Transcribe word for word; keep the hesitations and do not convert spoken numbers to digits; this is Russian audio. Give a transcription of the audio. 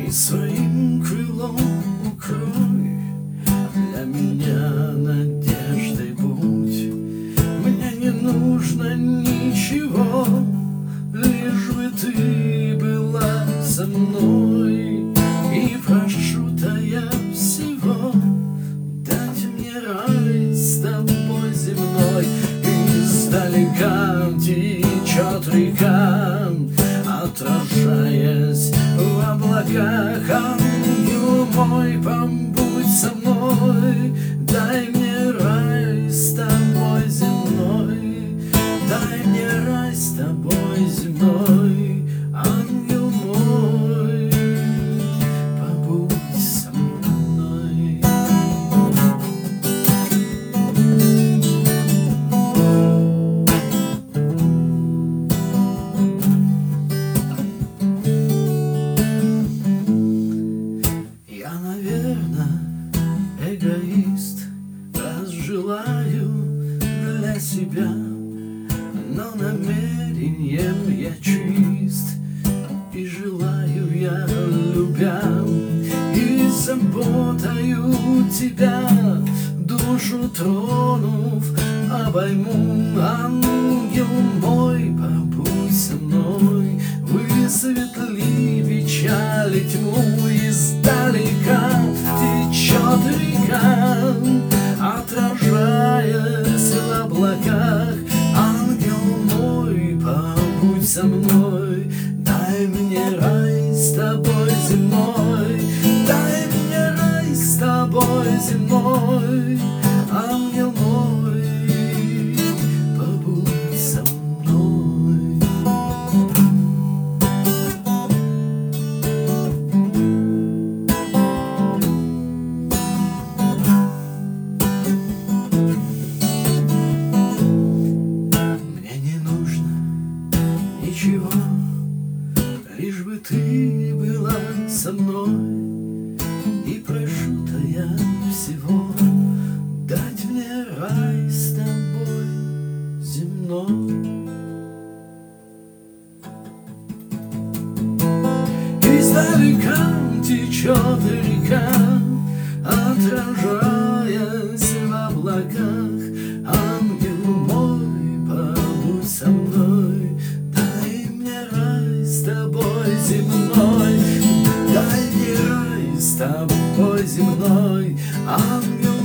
Своим крылом укрой для меня надеждой будь. Мне не нужно ничего, лишь бы ты была со мной. И прошу-то я всего, дать мне рай с тобой земной. Издалека течет река, отражаясь в облаках. Ангел мой, побудь со мной, дай мне рай с тобой земной. Дай мне рай с тобой земной. Ангел мой, побудь со мной. Я, наверное, эгоист, раз желаю для себя, но намерением я чист, и желаю я, любя, и заботою тебя, душу тронув, обойму. Ангел мой, побудь со мной, высветли печали тьму. Издалека течет река, отражаясь в облаках. Ангел мой, побудь со мной, дай мне рай с тобой земной. Дай мне рай с тобой земной. Ангел мой, побудь со мной. Мне не нужно ничего, лишь бы ты была со мной. И прошу-то я всего, дать мне рай с тобой земной. Издалека течет река, отражаясь в облаках. Ангел мой, побудь со мной, дай мне рай с тобой земной. Дай мне рай с тобой земной. Ангел